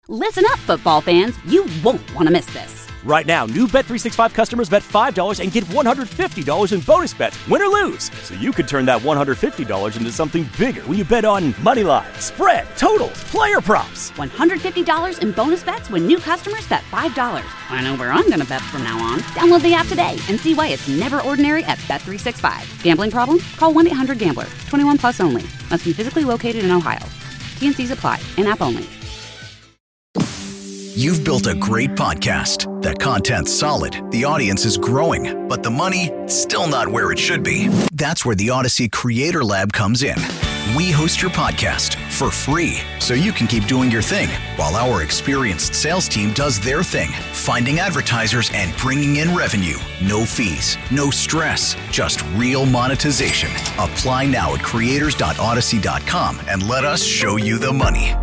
Listen up, football fans. You won't want to miss this. Right now, new Bet365 customers bet $5 and get $150 in bonus bets, win or lose. So you could turn that $150 into something bigger when you bet on money line, spread, totals, player props. $150 in bonus bets when new customers bet $5. I know where I'm going to bet from now on. Download the app today and see why it's never ordinary at Bet365. Gambling problem? Call 1-800-GAMBLER. 21 plus only. Must be physically located in Ohio. T&Cs apply. In-app only. You've built a great podcast. The content's solid, the audience is growing, but the money, still not where it should be. That's where the Odyssey Creator Lab comes in. We host your podcast for free, so you can keep doing your thing, while our experienced sales team does their thing, finding advertisers and bringing in revenue. No fees, no stress, just real monetization. Apply now at creators.odyssey.com and let us show you the money.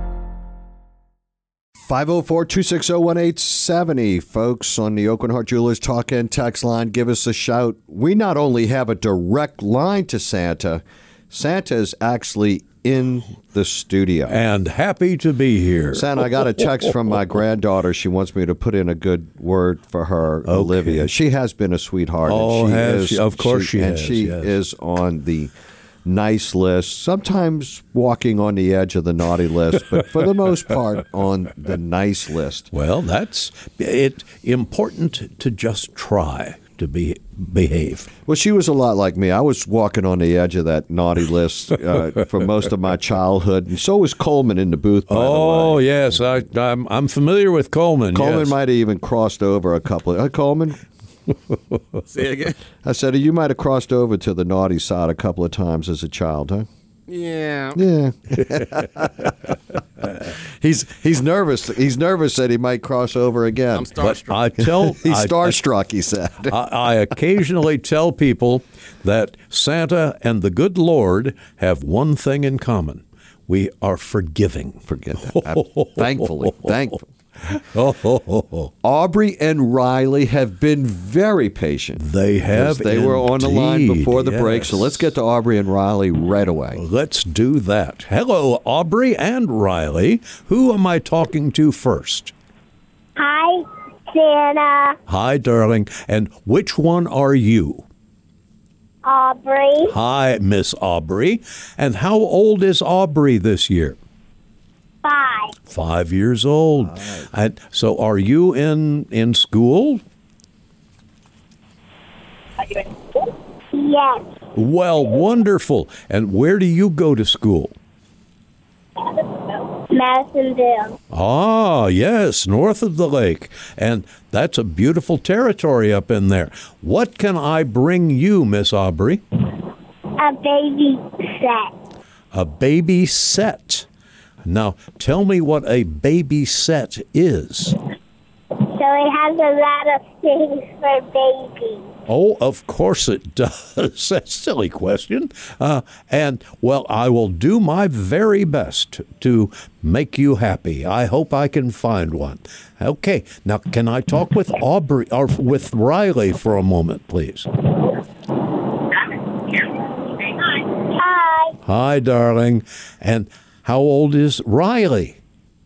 504-260-1870, folks, on the Oakland Heart Jewelers Talk and Text line. Give us a shout. We not only have a direct line to Santa, Santa is actually in the studio. And happy to be here. Santa, I got a text from my granddaughter. She wants me to put in a good word for her, okay. Olivia. She has been a sweetheart. Oh, and she? Of course she has. And she is on the nice list, sometimes walking on the edge of the naughty list, but for the most part on the nice list. Well, that's it. Important to just try to behave. Well, she was a lot like me. I was walking on the edge of that naughty list for most of my childhood, and so was Coleman in the booth, by the way. Oh, yes. I'm familiar with Coleman. Coleman yes. might have even crossed over a couple of... Coleman? Say it again? I said, you might have crossed over to the naughty side a couple of times as a child, huh? Yeah. Yeah. He's nervous. He's nervous that he might cross over again. I'm starstruck. But he's starstruck, he said. I occasionally tell people that Santa and the good Lord have one thing in common. We are forgiving. Forget that. Thankfully. Aubrey and Riley have been very patient. They have. They were on the line before the break, so let's get to Aubrey and Riley right away. Let's do that. Hello, Aubrey and Riley. Who am I talking to first? Hi, Santa. Hi, darling. And which one are you? Aubrey. Hi, Miss Aubrey. And how old is Aubrey this year? 5. 5 years old. Right. And so are you in school? Yes. Well, wonderful. And where do you go to school? Madisonville. Ah, yes, north of the lake. And that's a beautiful territory up in there. What can I bring you, Miss Aubrey? A baby set. A baby set. Now, tell me what a baby set is. So it has a lot of things for babies. Oh, of course it does. That's a silly question. And, well, I will do my very best to make you happy. I hope I can find one. Okay. Now, can I talk with Aubrey or with Riley for a moment, please? Hi. Hi, darling. And how old is Riley?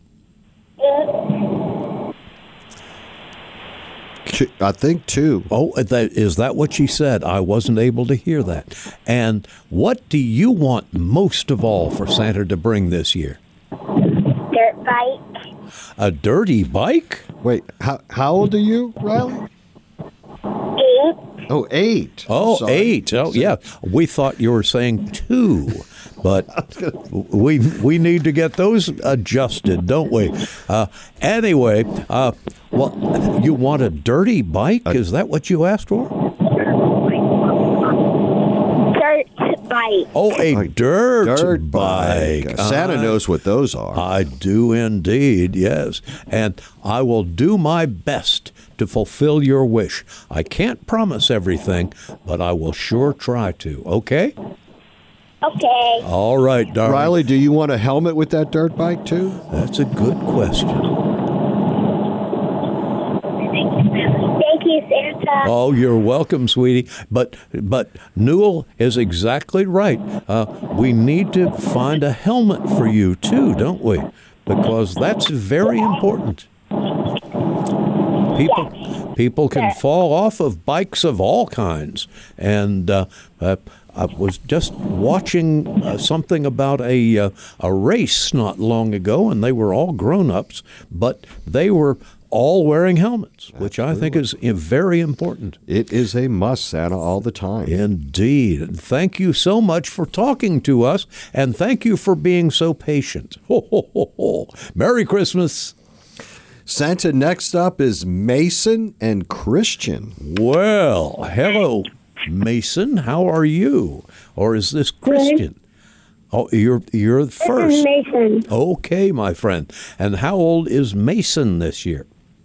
I think 2. Oh, is that what she said? I wasn't able to hear that. And what do you want most of all for Santa to bring this year? Dirt bike. A dirty bike? Wait, how old are you, Riley? 8. Oh, 8. Oh, sorry. 8. Oh, yeah. We thought you were saying 2. But we need to get those adjusted, don't we? Anyway, well, you want a dirty bike? Is that what you asked for? Dirt bike. Oh, a dirt bike. Santa knows what those are. I do indeed, yes. And I will do my best to fulfill your wish. I can't promise everything, but I will sure try to, okay? Okay. All right, darling. Riley, do you want a helmet with that dirt bike, too? That's a good question. Thank you, Santa. Oh, you're welcome, sweetie. But Newell is exactly right. We need to find a helmet for you, too, don't we? because that's very important. People can fall off of bikes of all kinds, and I was just watching something about a race not long ago, and they were all grown-ups, but they were all wearing helmets, which I think is very important. It is a must, Santa, all the time. Indeed. And thank you so much for talking to us, and thank you for being so patient. Ho, ho, ho, ho. Merry Christmas. Santa, next up is Mason and Christian. Well, hello, Mason. How are you? Or is this Christian? Oh, you're first. This is Mason. Okay, my friend. And how old is Mason this year?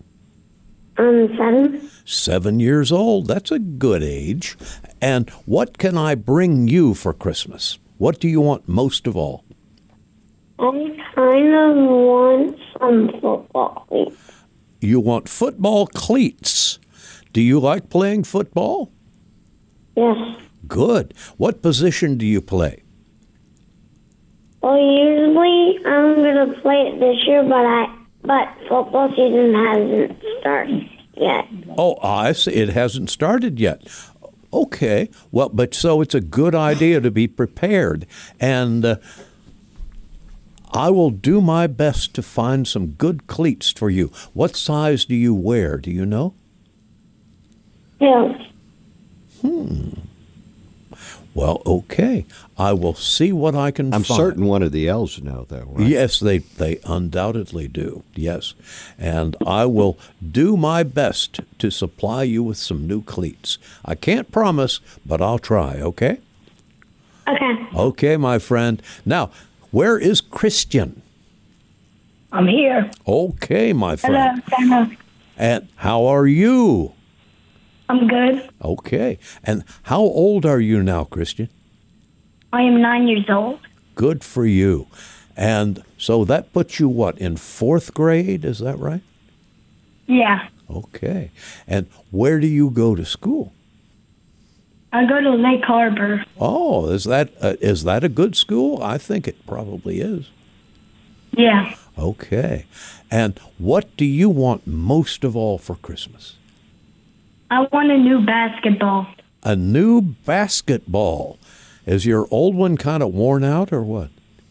7. 7 years old. That's a good age. And what can I bring you for Christmas? What do you want most of all? I kind of want some football cleats. You want football cleats. Do you like playing football? Yes. Good. What position do you play? Well, usually I'm going to play it this year, but football season hasn't started yet. Oh, I see. It hasn't started yet. Okay. Well, but so it's a good idea to be prepared. And I will do my best to find some good cleats for you. What size do you wear? Do you know? Yes. Well, okay. I will see what I can I'm find. certain one of the elves know, though, right? Yes, they undoubtedly do. Yes. And I will do my best to supply you with some new cleats. I can't promise, but I'll try, okay? Okay. Okay, my friend. Now, where is Christian? I'm here. Okay, my friend. Hello, Santa. And how are you? I'm good. Okay. And how old are you now, Christian? I am 9 years old. Good for you. And so that puts you, what, in 4th grade? Is that right? Yeah. Okay. And where do you go to school? I go to Lake Harbor. Oh, is that a good school? I think it probably is. Yeah. Okay. And what do you want most of all for Christmas? I want a new basketball. A new basketball. Is your old one kind of worn out or what?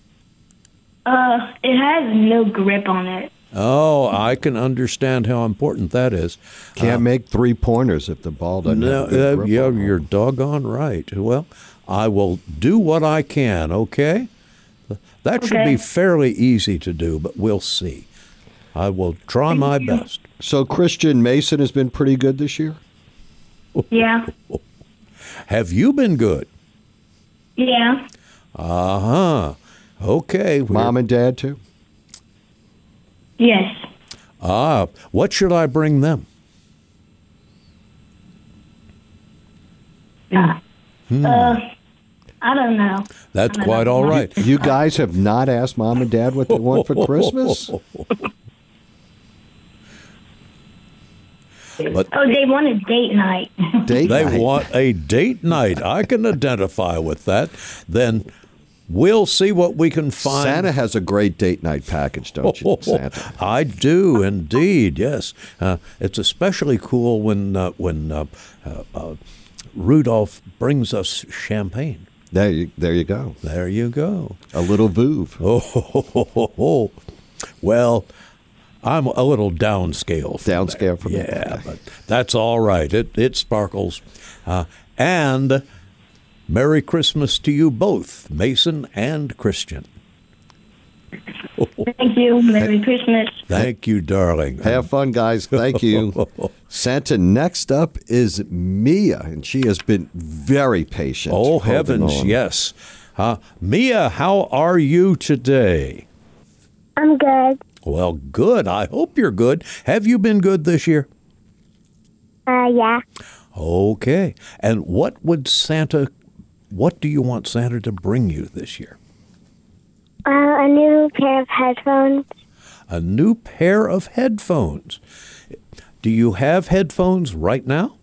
It has no grip on it. Oh, I can understand how important that is. Can't make 3-pointers if the ball doesn't have a good grip yeah, on it. you're doggone right. Well, I will do what I can, okay? That should be fairly easy to do, but we'll see. I will try my best. So, Christian, Mason has been pretty good this year? Yeah. Have you been good? Yeah. Uh-huh. Okay. Mom and Dad, too? Yes. What should I bring them? I don't know. That's quite all right. You guys have not asked Mom and Dad what they want for Christmas? But they want a date night. Date they night. want a date night. I can identify with that. Then we'll see what we can find. Santa has a great date night package, don't you, Santa? I do indeed. Yes, it's especially cool when Rudolph brings us champagne. There you go. There you go. A little Vouv. Oh. Well, I'm a little downscale. Downscale from yeah, but that's all right. It sparkles. And Merry Christmas to you both, Mason and Christian. Thank you. Merry Christmas. Thank you, darling. Have fun, guys. Thank you. Santa, next up is Mia, and she has been very patient. Oh, holding heavens, on. yes. Mia, how are you today? I'm good. Well, good. I hope you're good. Have you been good this year? Yeah. Okay. And what do you want Santa to bring you this year? A new pair of headphones. A new pair of headphones. Do you have headphones right now?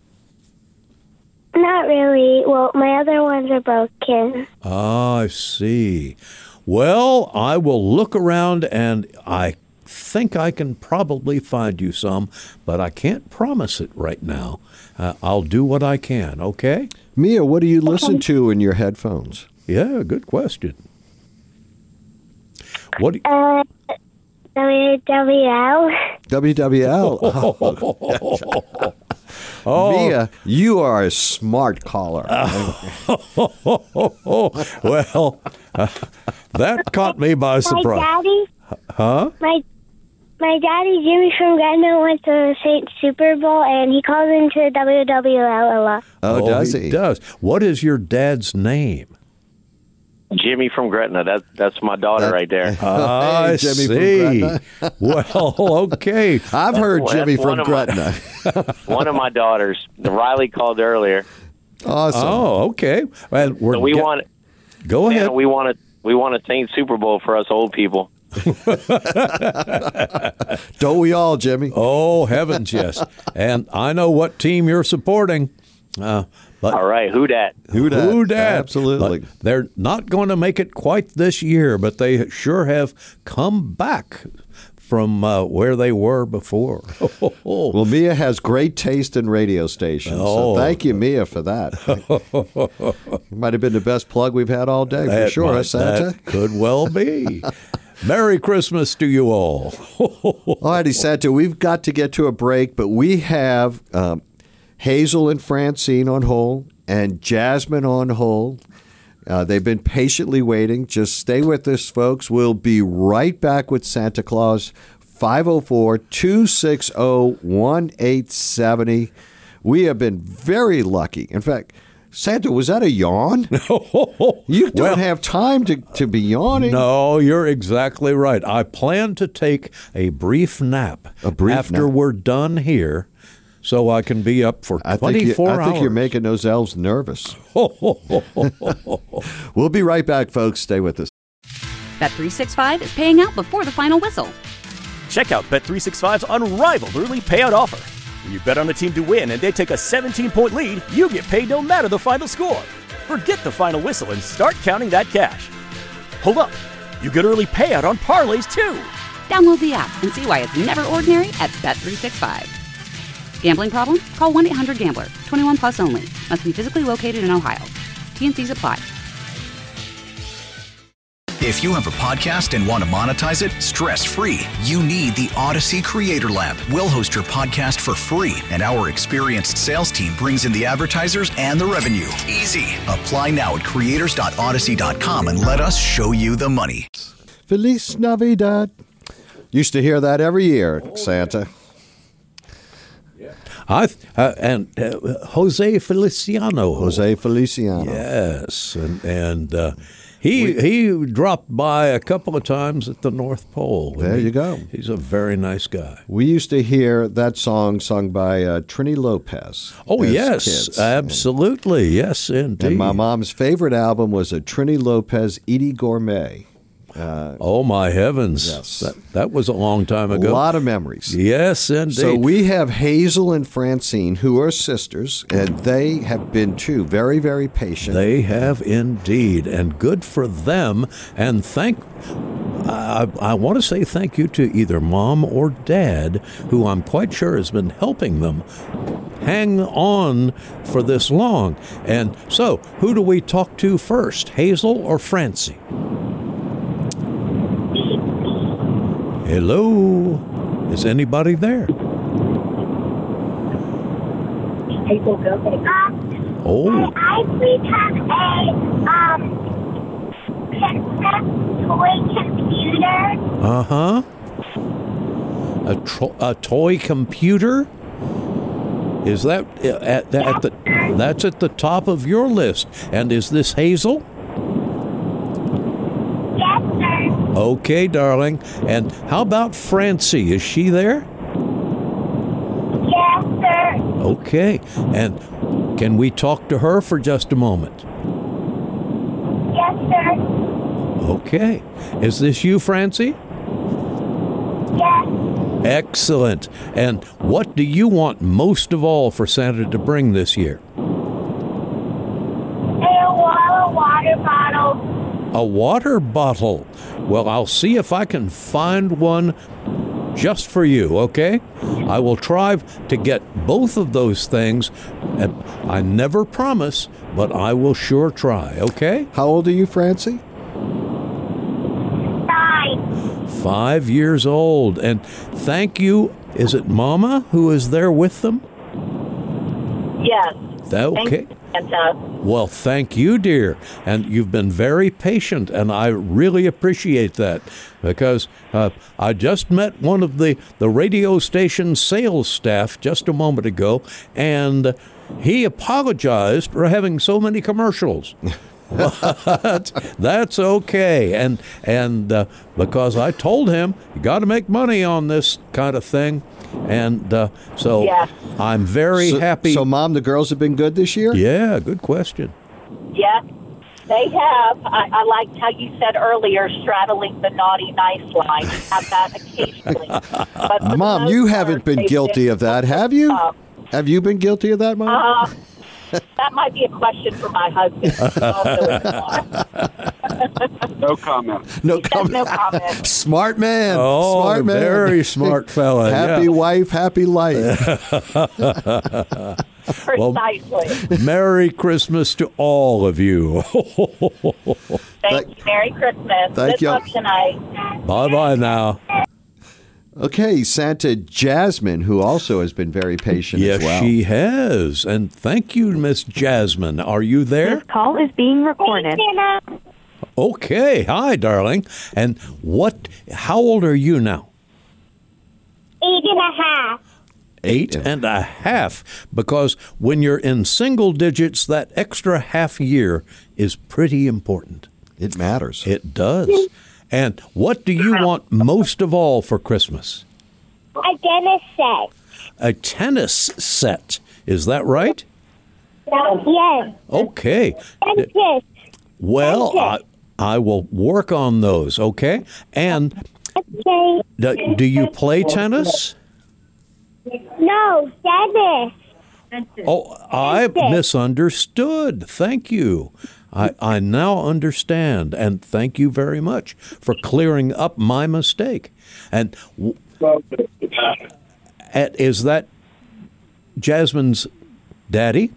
Not really. Well, my other ones are broken. Ah, I see. Well, I will look around, and I think I can probably find you some, but I can't promise it right now. I'll do what I can, okay? Mia, what do you listen to in your headphones? Yeah, good question. What? WWL. WWL. Oh. Mia, you are a smart caller. Well, that caught me by surprise. My daddy. Huh? My daddy, Jimmy from Gretna, went to the Saints Super Bowl, and he calls into WWL a lot. Oh, does he? He does. What is your dad's name? Jimmy from Gretna. That's my daughter right there. I Jimmy from see. Gretna. Well, okay. I've heard Well, Jimmy that's from one of Gretna. One of my daughters. Riley called earlier. Awesome. Oh, okay. Well, So we want. Go ahead. Santa, we want a Saints Super Bowl for us old people. Don't we all, Jimmy? Oh, heavens, yes. And I know what team you're supporting. But All right, who dat? Who dat? Who dat? Absolutely. But they're not going to make it quite this year, but they sure have come back from where they were before. Well, Mia has great taste in radio stations. Oh. So thank you, Mia, for that. Might have been the best plug we've had all day, for sure, huh, Santa? That could well be. Merry Christmas to you all. All righty, Santa, we've got to get to a break, but we have Hazel and Francine on hold and Jasmine on hold. They've been patiently waiting. Just stay with us, folks. We'll be right back with Santa Claus. 504-260-1870. We have been very lucky. In fact, Santa, was that a yawn? You don't have time to be yawning. No, you're exactly right. I plan to take a brief nap after nap. we're done here, so I can be up for 24 hours. I think you're making those elves nervous. We'll be right back, folks. Stay with us. Bet365 is paying out before the final whistle. Check out Bet365's unrivaled early payout offer. When you bet on a team to win and they take a 17-point lead, you get paid no matter the final score. Forget the final whistle and start counting that cash. Hold up. You get early payout on parlays, too. Download the app and see why it's never ordinary at Bet365. Gambling problem? Call 1-800-GAMBLER. 21 plus only. Must be physically located in Ohio. T&Cs apply. If you have a podcast and want to monetize it stress-free, you need the Odyssey Creator Lab. We'll host your podcast for free, and our experienced sales team brings in the advertisers and the revenue. Easy. Apply now at creators.odyssey.com and let us show you the money. Feliz Navidad. Used to hear that every year, Santa. Jose Feliciano. Jose Feliciano. Yes, and he dropped by a couple of times at the North Pole. There you go. He's a very nice guy. We used to hear that song sung by Trini Lopez. Oh, as yes, kids. absolutely. Yes, indeed. And my mom's favorite album was a Trini Lopez Edie Gourmet. Oh, my heavens. Yes. That was a long time ago. A lot of memories. Yes, indeed. So we have Hazel and Francine, who are sisters, and they have been, too, very, very patient. They have indeed, and good for them. And I want to say thank you to either Mom or Dad, who I'm quite sure has been helping them hang on for this long. And so, who do we talk to first, Hazel or Francie? Hello? Is anybody there? Oh. I please have a toy computer. Uh-huh. A toy computer? Is that that's at the top of your list? And is this Hazel? Yes, sir. Okay, darling. And how about Francie? Is she there? Yes, sir. Okay. And can we talk to her for just a moment? Yes, sir. Okay. Is this you, Francie? Yes. Excellent. And what do you want most of all for Santa to bring this year? And a water bottle. A water bottle. Well, I'll see if I can find one just for you, okay? I will try to get both of those things. And I never promise, but I will sure try, okay? How old are you, Francie? 5 years old. And thank you. Is it Mama who is there with them? Yes. Okay. Santa. Well, thank you, dear. And you've been very patient, and I really appreciate that because I just met one of the radio station sales staff just a moment ago, and he apologized for having so many commercials. But that's okay. And because I told him, you got to make money on this kind of thing. And so I'm very happy. So, Mom, the girls have been good this year? Yeah, good question. Yes, they have. I liked how you said earlier, straddling the naughty nice line. You have that occasionally. But for Mom, the you most haven't part, been they've guilty of that, have you? Have you been guilty of that, Mom? That might be a question for my husband. No comment. No comment. No comment. Smart man. Oh, smart man. very smart fella. Happy wife, happy life. Precisely. Merry Christmas to all of you. Thank you. Merry Christmas. Thank Good you. luck tonight. Bye-bye now. Okay, Santa Jasmine, who also has been very patient Yes, as well. she has. And thank you, Miss Jasmine. Are you there? This call is being recorded. Okay. Hi, darling. And how old are you now? 8.5. 8.5. Because when you're in single digits, that extra half year is pretty important. It matters. It does. And what do you want most of all for Christmas? A tennis set. A tennis set. Is that right? Yes. Okay. Tennis. Well, I will work on those, okay? And Okay. do you play tennis? No, tennis. Oh, I misunderstood. Thank you. I now understand, and thank you very much for clearing up my mistake. And is that Jasmine's daddy?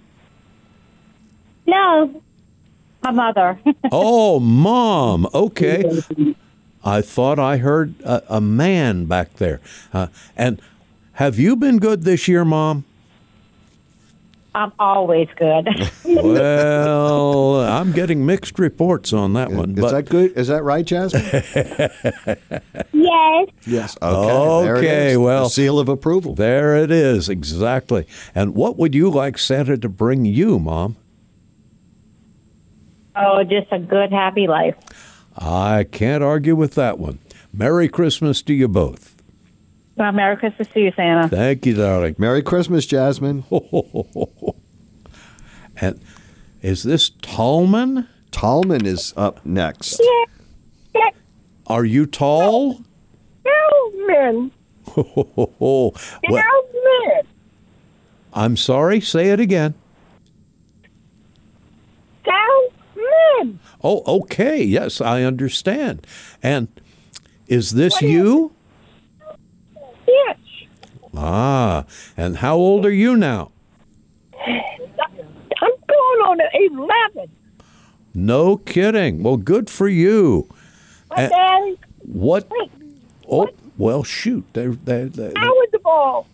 No, my mother. Oh, Mom. Okay. I thought I heard a man back there. And have you been good this year, Mom? I'm always good. Well, I'm getting mixed reports on that one. Is that good? Is that right, Jasmine? Yes. Yes. Okay. There it Okay, is. well, The seal of approval. There it is, exactly. And what would you like Santa to bring you, Mom? Oh, just a good, happy life. I can't argue with that one. Merry Christmas to you both. Well, Merry Christmas to you, Santa. Thank you, darling. Merry Christmas, Jasmine. And is this Tallman? Tallman is up next. Are you tall? Tallman. Well, I'm sorry, say it again. Tallman. Oh, okay. Yes, I understand. And is this you? Yes. Ah, and how old are you now? I'm going on 11. No kidding. Well, good for you. Daddy, What? Oh, well, shoot. how was the ball?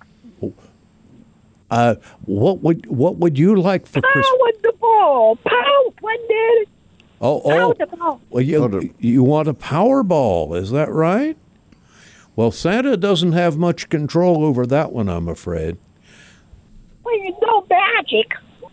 What would you like for How Christmas? was the ball? Pow, what did it? How Oh, was the ball? well, you want a Powerball, is that right? Well, Santa doesn't have much control over that one, I'm afraid. Well, you know magic.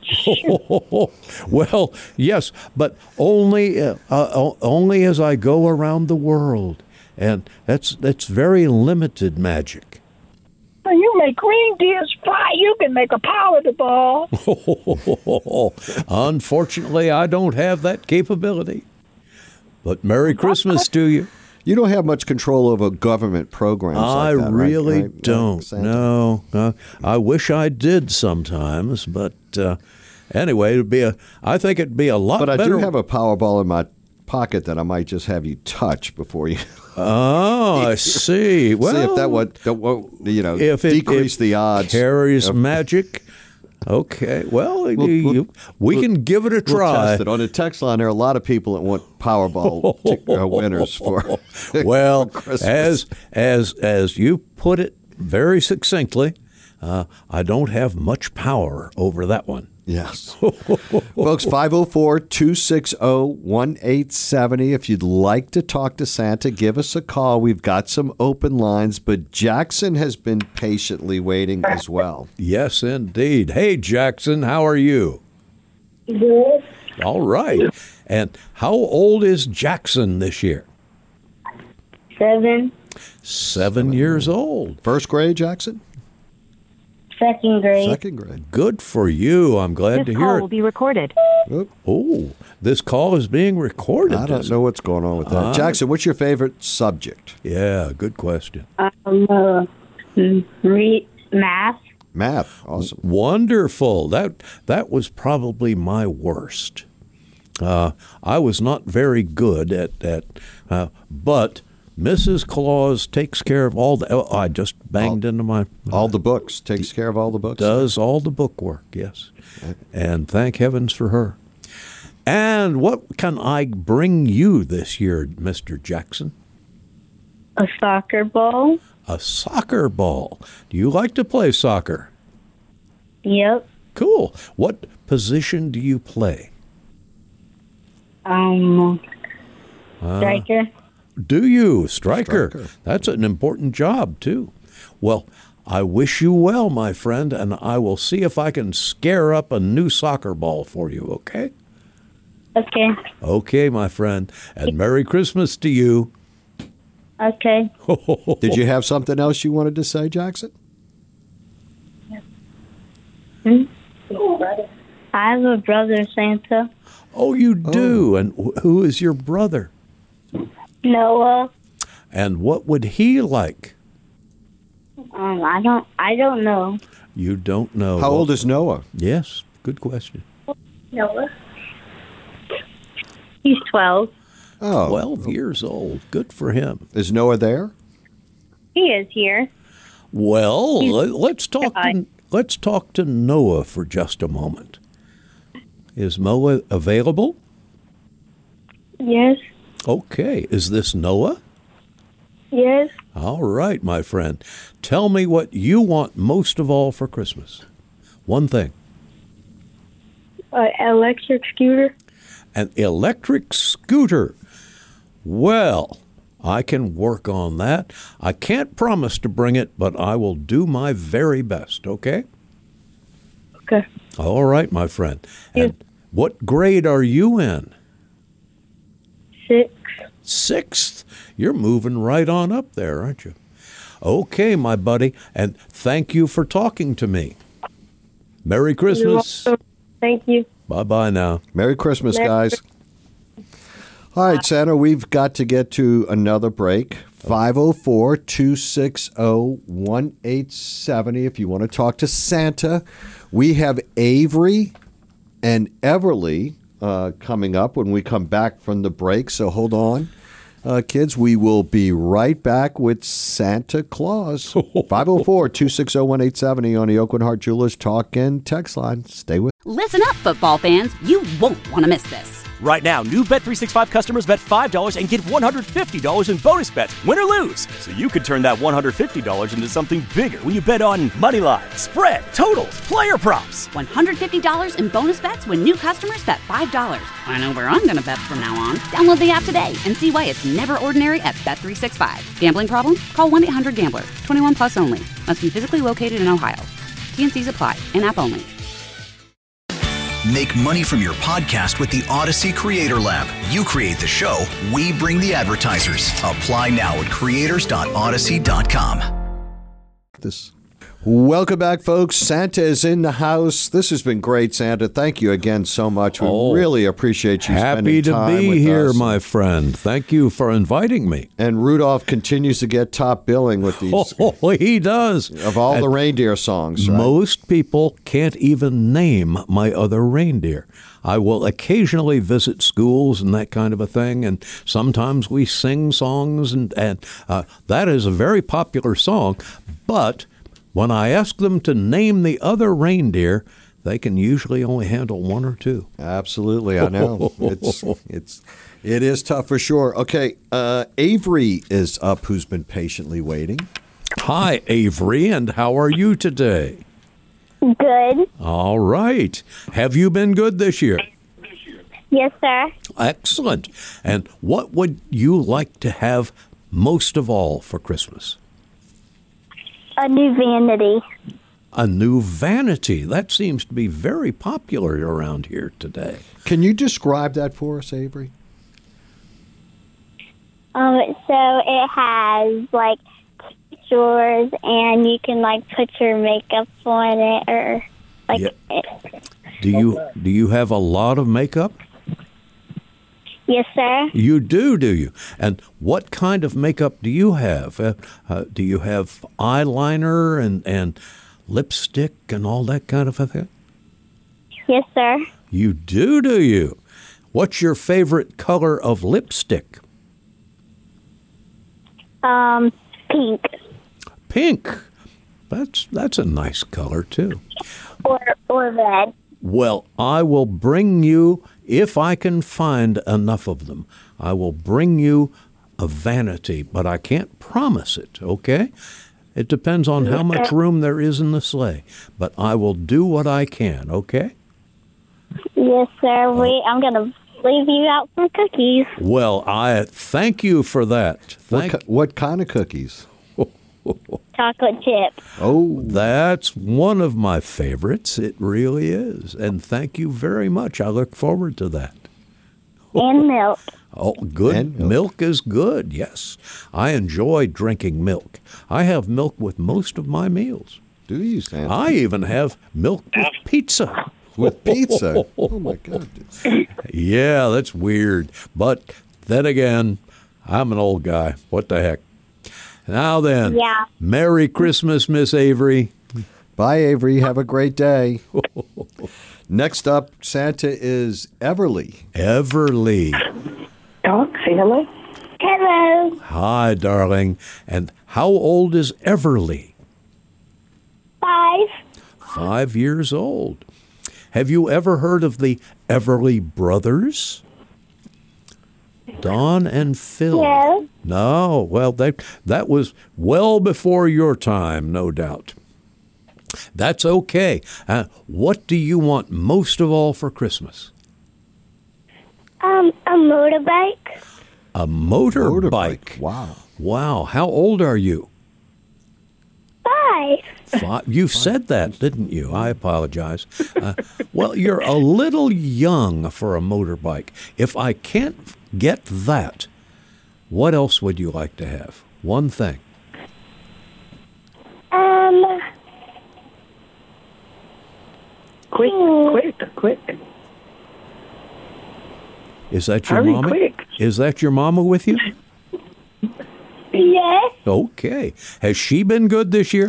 Well, yes, but only as I go around the world, and that's very limited magic. When you make reindeers fly, you can make a power the ball. Unfortunately, I don't have that capability. But Merry Christmas to you. You don't have much control over government programs. I like that, really right? don't. Santa? No, I wish I did sometimes, but anyway, I think it'd be a lot But I better. do have a Powerball in my pocket that I might just have you touch before you. Oh, I see. Well, see if that would decrease the odds. Carries magic. Okay. Well, we can give it a try. We'll test it. On the text line, there are a lot of people that want Powerball winners for. Well, for Christmas. as you put it very succinctly, I don't have much power over that one. Yes. Folks, 504-260-1870. If you'd like to talk to Santa, give us a call. We've got some open lines, but Jackson has been patiently waiting as well. Yes, indeed. Hey, Jackson, how are you? Good. All right. And how old is Jackson this year? 7. 7 years old. First grade, Jackson? Second grade. Second grade. Good for you. I'm glad to hear it. will be recorded. Oh, this call is being recorded. I don't know what's going on with that. Jackson, what's your favorite subject? Yeah, good question. Math. Math. Awesome. Wonderful. That was probably my worst. I was not very good at that, but Mrs. Claus takes care of all the. Oh, I just banged into my. All the books. Takes care of all the books. Does all the book work, yes. And thank heavens for her. And what can I bring you this year, Mr. Jackson? A soccer ball. A soccer ball. Do you like to play soccer? Yep. Cool. What position do you play? Striker. Do you? Striker. That's an important job, too. Well, I wish you well, my friend, and I will see if I can scare up a new soccer ball for you, okay? Okay. Okay, my friend. And Merry Christmas to you. Okay. Did you have something else you wanted to say, Jackson? I have a brother, Santa. Oh, you do? And who is your brother? Noah. And what would he like? I don't know. You don't know. How old is Noah? Yes, good question. Noah. He's 12. Oh. 12 years old. Good for him. Is Noah there? He is here. Well, let's talk to Noah for just a moment. Is Noah available? Yes. Okay. Is this Noah? Yes. All right, my friend. Tell me what you want most of all for Christmas. One thing. An electric scooter. An electric scooter. Well, I can work on that. I can't promise to bring it, but I will do my very best, okay? Okay. All right, my friend. And what grade are you in? 6. 6th. You're moving right on up there, aren't you? Okay, my buddy, and thank you for talking to me. Merry Christmas. You're welcome. Thank you. Bye-bye now. Merry Christmas, guys. All right, Santa, we've got to get to another break. 504-260-1870 if you want to talk to Santa. We have Avery and Everly coming up when we come back from the break, so hold on. Kids, we will be right back with Santa Claus. 504-260-1870 on the Oakland Heart Jewelers Talk and Text line. Stay with us. Listen up, football fans. You won't want to miss this. Right now, new Bet365 customers bet $5 and get $150 in bonus bets, win or lose. So you could turn that $150 into something bigger when you bet on money line, spread, totals, player props. $150 in bonus bets when new customers bet $5. I know where I'm going to bet from now on. Download the app today and see why it's never ordinary at Bet365. Gambling problem? Call 1-800-GAMBLER. 21 plus only. Must be physically located in Ohio. T&Cs apply. In-app only. Make money from your podcast with the Odyssey Creator Lab. You create the show, we bring the advertisers. Apply now at creators.odyssey.com. Welcome back, folks. Santa is in the house. This has been great, Santa. Thank you again so much. We really appreciate you Happy spending to time be with here, us. my friend. Thank you for inviting me. And Rudolph continues to get top billing with these. Oh, he does. Of all the reindeer songs, right? Most people can't even name my other reindeer. I will occasionally visit schools and that kind of a thing, and sometimes we sing songs, and that is a very popular song. But when I ask them to name the other reindeer, they can usually only handle one or two. Absolutely, I know. It is tough for sure. Okay, Avery is up, who's been patiently waiting. Hi, Avery, and how are you today? Good. All right. Have you been good this year? Yes, sir. Excellent. And what would you like to have most of all for Christmas? A new vanity. A new vanity. That seems to be very popular around here today. Can you describe that for us, Avery? So it has like drawers, and you can like put your makeup on it, or like. Yeah. Do you have a lot of makeup? Yes, sir. You do you? And what kind of makeup do you have? Do you have eyeliner and lipstick and all that kind of a thing? Yes, sir. You do you? What's your favorite color of lipstick? Pink. Pink. That's a nice color too. Or red. Well, I will bring you, if I can find enough of them, I will bring you a vanity, but I can't promise it, okay? It depends on how much room there is in the sleigh, but I will do what I can, okay? Yes, sir. I'm going to leave you out some cookies. Well, I thank you for that. What kind of cookies? Chocolate chip. Oh, that's one of my favorites. It really is. And thank you very much. I look forward to that. And milk. Oh, good. And milk is good, yes. I enjoy drinking milk. I have milk with most of my meals. Do you, Santa? I even have milk with pizza. With pizza? Oh, my God. Yeah, that's weird. But then again, I'm an old guy. What the heck? Now then, Yeah. Merry Christmas, Miss Avery. Bye, Avery. Have a great day. Next up, Santa is Everly. Everly. Doc, say hello. Hello. Hi, darling. And how old is Everly? 5. 5 years old. Have you ever heard of the Everly Brothers? Don and Phil. No. No. Well, that was well before your time, no doubt. That's okay. What do you want most of all for Christmas? A motorbike. A motorbike. Wow. Wow. How old are you? 5. 5. You said that, didn't you? I apologize. Well, you're a little young for a motorbike. If I can't get that, what else would you like to have? One thing. Quick. Is that your Hurry, mama? quick. Is that your mama with you? Yes. Okay. Has she been good this year?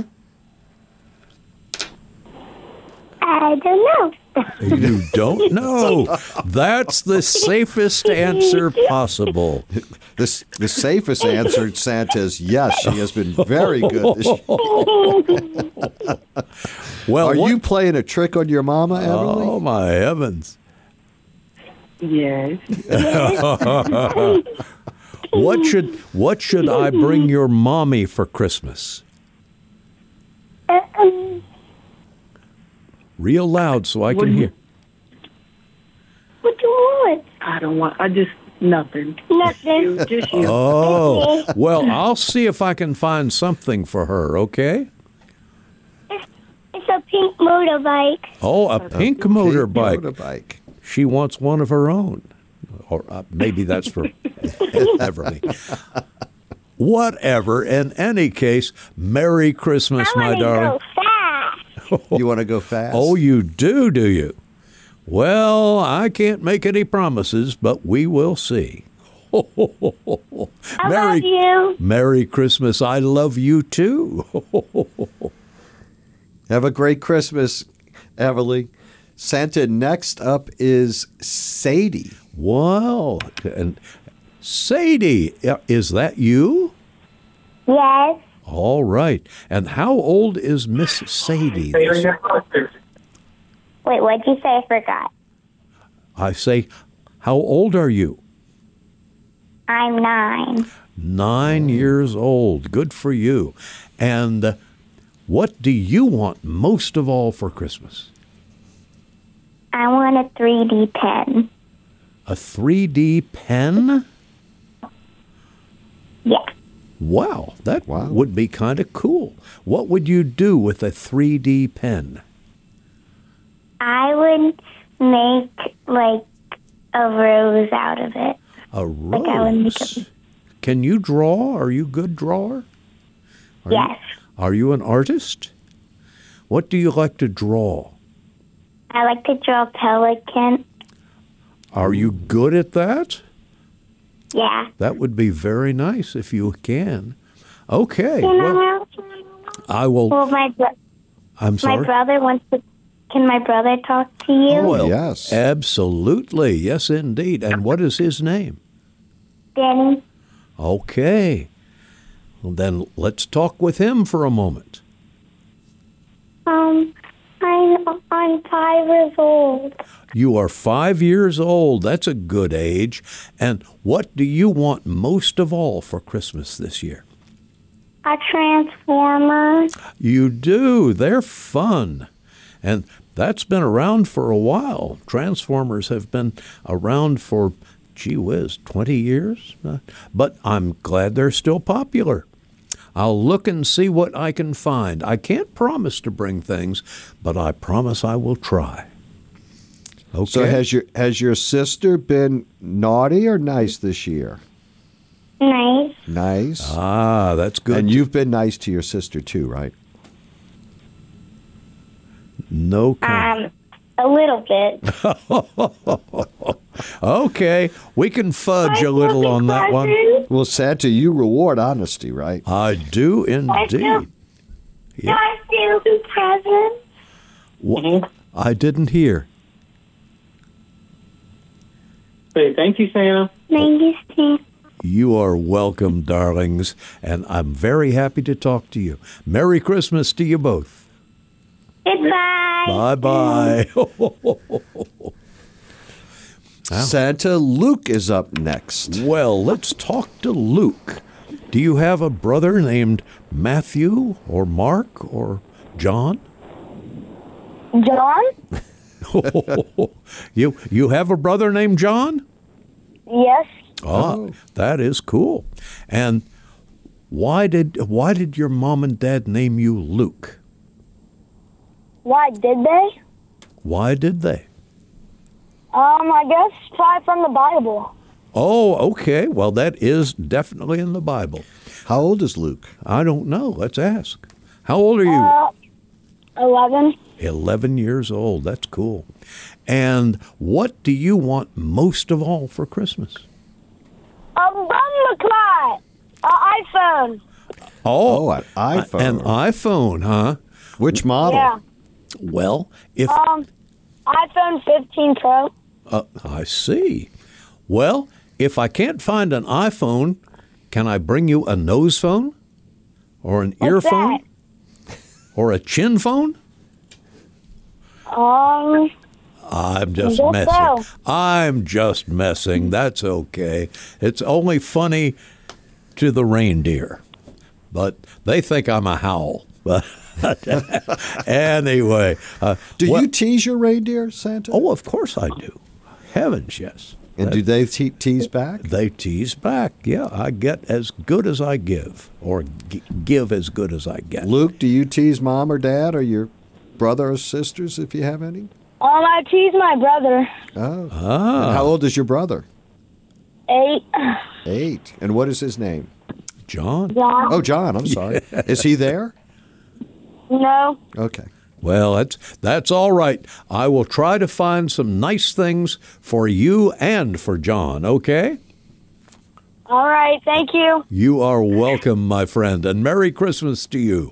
I don't know. You don't know. That's the safest answer possible. The safest answer, Santa, is yes, she has been very good this year. Well, Are you playing a trick on your mama, Everly? Oh, my heavens. Yes. What should I bring your mommy for Christmas? Real loud so I can hear. What do you want? I don't want. Nothing. Nothing. Just you. Oh, well, I'll see if I can find something for her, okay? It's a pink motorbike. Oh, a pink motorbike. Motorbike. She wants one of her own. Or maybe that's for Everly. Whatever. In any case, Merry Christmas, my darling. Go fast. You want to go fast? Oh, you do you? Well, I can't make any promises, but we will see. I love you. Merry Christmas. I love you too. Have a great Christmas, Everly. Santa, next up is Sadie. Wow. And Sadie, is that you? Yes. All right. And how old is Miss Sadie? Wait, what'd you say? I forgot. I say, how old are you? I'm 9. 9 years old. Good for you. And what do you want most of all for Christmas? I want a 3D pen. A 3D pen? Yeah. Wow, that would be kind of cool. What would you do with a 3D pen? I would make, like, a rose out of it. A rose? Like I would make Can you draw? Are you a good drawer? Yes. Are you an artist? What do you like to draw? I like to draw a pelican. Are you good at that? Yeah. That would be very nice if you can. Okay. Can Well, I will. Well, I'm sorry. My brother wants to. Can my brother talk to you? Well, yes. Absolutely. Yes, indeed. And what is his name? Danny. Okay. Well, then let's talk with him for a moment. I'm 5 years old. You are 5 years old. That's a good age. And what do you want most of all for Christmas this year? A transformer. You do. They're fun. And that's been around for a while. Transformers have been around for, gee whiz, 20 years? But I'm glad they're still popular. I'll look and see what I can find. I can't promise to bring things, but I promise I will try. Okay. So has your sister been naughty or nice this year? Nice. Nice. Ah, that's good. And you've been nice to your sister too, right? No. A little bit. Okay, we can fudge a little on that one. Well, Santa, you reward honesty, right? I do indeed. Do I still do presents? What? I didn't hear. Say thank you, Santa. Thank you, Santa. You are welcome, darlings, and I'm very happy to talk to you. Merry Christmas to you both. Goodbye. Bye-bye. Santa, Luke is up next. Well, let's talk to Luke. Do you have a brother named Matthew or Mark or John? John? You have a brother named John? Yes. Ah, that is cool. And why did your mom and dad name you Luke? Why did they? Why did they? I guess probably from the Bible. Oh, okay. Well, that is definitely in the Bible. How old is Luke? I don't know. Let's ask. How old are you? 11. 11 years old. That's cool. And what do you want most of all for Christmas? A bumblebee. An iPhone. Oh, an iPhone. An iPhone, huh? Which model? Yeah. Well, if iPhone 15 Pro. I see. Well, if I can't find an iPhone, can I bring you a nose phone? Or an earphone? Or a chin phone? I'm just messing. So. I'm just messing. That's okay. It's only funny to the reindeer. But they think I'm a howl. But anyway. Do you tease your reindeer, Santa? Oh, of course I do. Heavens, yes. And do they tease back? They tease back, yeah. I get as good as I give, or give as good as I get. Luke, do you tease mom or dad or your brother or sisters if you have any? I tease my brother. Oh. And how old is your brother? 8. 8. And what is his name? John. John. Oh, John. I'm sorry. Is he there? No. Okay. Well, that's all right. I will try to find some nice things for you and for John, okay? All right, thank you. You are welcome, my friend, and Merry Christmas to you.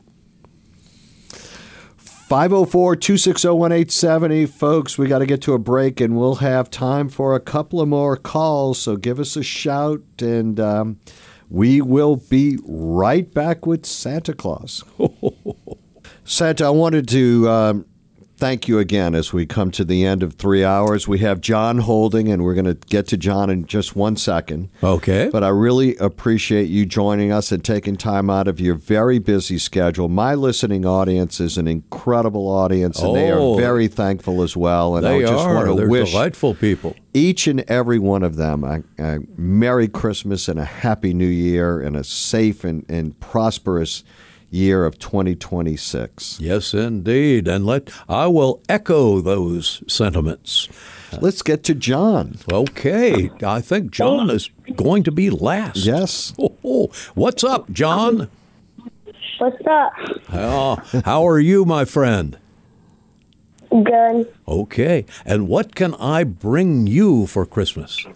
504-260-1870. Folks, we got to get to a break, and we'll have time for a couple of more calls, so give us a shout, and we will be right back with Santa Claus. Santa, I wanted to thank you again as we come to the end of 3 hours. We have John holding, and we're going to get to John in just 1 second. Okay. But I really appreciate you joining us and taking time out of your very busy schedule. My listening audience is an incredible audience, and they are very thankful as well. And I just want to They're wish delightful people. Each and every one of them a Merry Christmas and a Happy New Year and a safe and prosperous year of 2026. Yes, indeed. And I will echo those sentiments. Let's get to John. Okay. I think John is going to be last. Yes. What's up, John? What's up? How are you, my friend? Good. Okay. And what can I bring you for Christmas?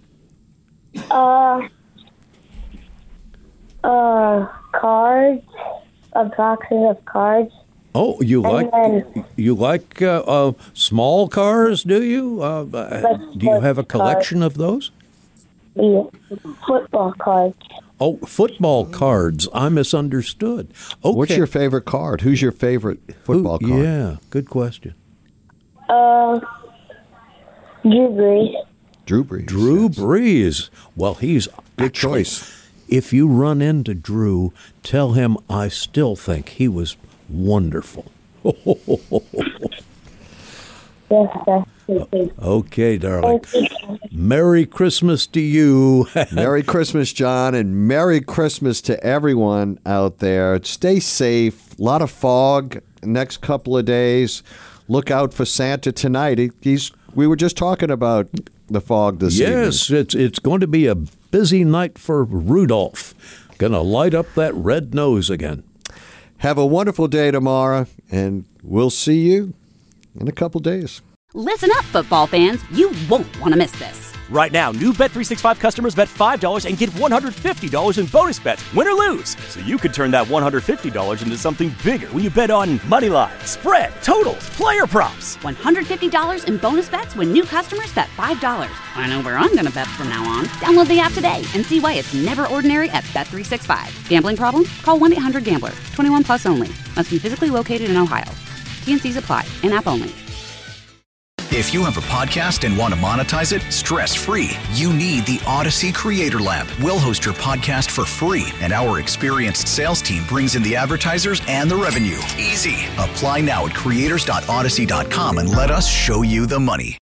Cards. Boxes of cards. Oh, you like small cars, do you? Do you have a collection of those? Yeah. Football cards. Oh, football cards. I misunderstood. Okay. What's your favorite card? Who's your favorite football card? Yeah, good question. Drew Brees. Drew Brees. Drew Brees. Well, he's good choice. If you run into Drew, tell him I still think he was wonderful. Okay, darling. Merry Christmas to you. Merry Christmas, John, and Merry Christmas to everyone out there. Stay safe. A lot of fog next couple of days. Look out for Santa tonight. We were just talking about the fog this evening. Yes, it's going to be a busy night for Rudolph. Going to light up that red nose again. Have a wonderful day tomorrow, and we'll see you in a couple days. Listen up, football fans. You won't want to miss this. Right now, new Bet365 customers bet $5 and get $150 in bonus bets, win or lose. So you could turn that $150 into something bigger when you bet on money line, spread, totals, player props. $150 in bonus bets when new customers bet $5. I know where I'm going to bet from now on. Download the app today and see why it's never ordinary at Bet365. Gambling problem? Call 1-800-GAMBLER. 21 plus only. Must be physically located in Ohio. T&Cs apply. In-app only. If you have a podcast and want to monetize it stress-free, you need the Odyssey Creator Lab. We'll host your podcast for free, and our experienced sales team brings in the advertisers and the revenue. Easy. Apply now at creators.odyssey.com and let us show you the money.